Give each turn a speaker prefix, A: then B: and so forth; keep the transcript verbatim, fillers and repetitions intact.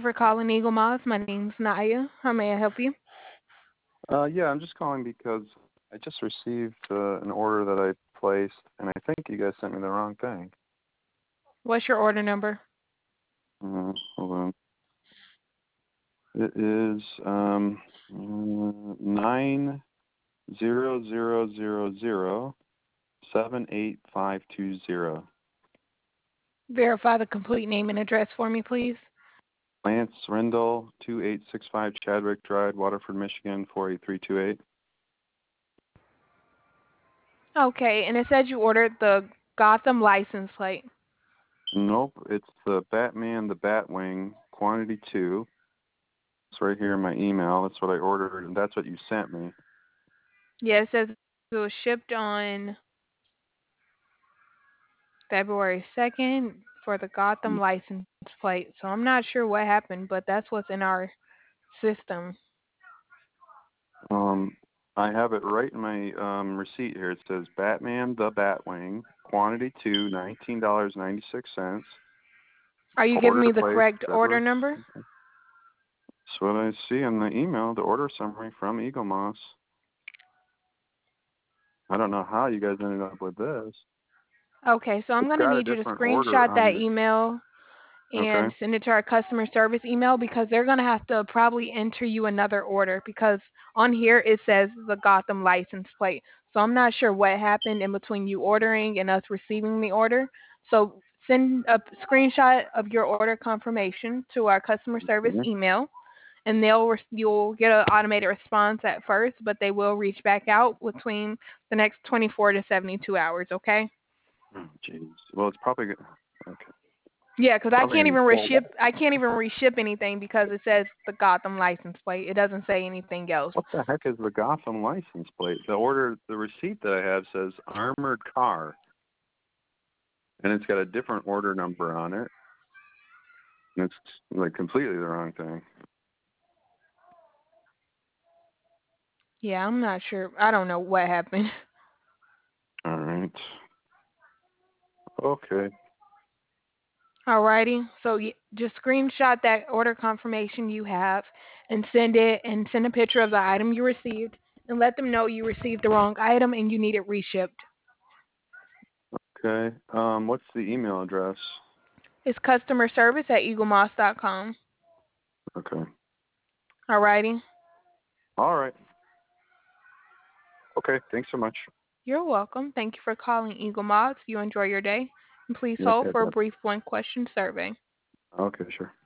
A: for calling Eagle Moss. My name's Naya. How may I help you?
B: Uh, yeah, I'm just calling because I just received uh, an order that I placed, and I think you guys sent me the wrong thing.
A: What's your order number?
B: Uh, hold on. It is um, uh, nine zero zero zero zero seven eight five two zero.
A: Verify the complete name and address for me, please.
B: Lance Rendell, two eight six five Chadwick Drive, Waterford, Michigan, four eight three two eight.
A: Okay, and it says you ordered the Gotham license plate.
B: Nope, it's the Batman, the Batwing, quantity two. It's right here in my email. That's what I ordered, and that's what you sent me.
A: Yeah, it says it was shipped on February second for the Gotham license plate. So I'm not sure what happened, but that's what's in our system.
B: Um, I have it right in my um, receipt here. It says Batman, the Batwing, quantity two, nineteen dollars ninety six cents.
A: Are you giving
B: Order
A: me the
B: placed
A: correct order
B: February.
A: number?
B: That's what I see in the email. The order summary from Eagle Moss. I don't know how you guys ended up with this.
A: Okay, so I'm
B: It's
A: going to
B: got a
A: need you to
B: different order
A: screenshot
B: on
A: that
B: it.
A: email
B: Okay.
A: and send it to our customer service email because they're going to have to probably enter you another order because on here it says the Gotham license plate. So I'm not sure what happened in between you ordering and us receiving the order. So send a screenshot of your order confirmation to our customer service
B: Mhm.
A: email and they'll re- you'll get an automated response at first, but they will reach back out between the next twenty-four to seventy-two hours, okay?
B: Oh, jeez. Well, it's probably good. Okay.
A: Yeah, because I
B: Probably
A: can't
B: gonna
A: even
B: pull
A: reship. I can't even reship anything because it says the Gotham license plate. It doesn't say anything else.
B: What the heck is the Gotham license plate? The order, the receipt that I have says armored car, and it's got a different order number on it. And it's like completely the wrong thing.
A: Yeah, I'm not sure. I don't know what happened.
B: All right. Okay.
A: Alrighty. So y- just screenshot that order confirmation you have and send it and send a picture of the item you received and let them know you received the wrong item and you need it reshipped.
B: Okay. Um, what's the email address?
A: It's customer service at eaglemoss dot com.
B: Okay.
A: Alrighty.
B: All right. Okay. Thanks so much.
A: You're welcome. Thank you for calling Eagle Moss. You enjoy your day. And please
B: Yep.
A: hold
B: Yep.
A: for a
B: Yep.
A: brief one question survey.
B: Okay. Sure.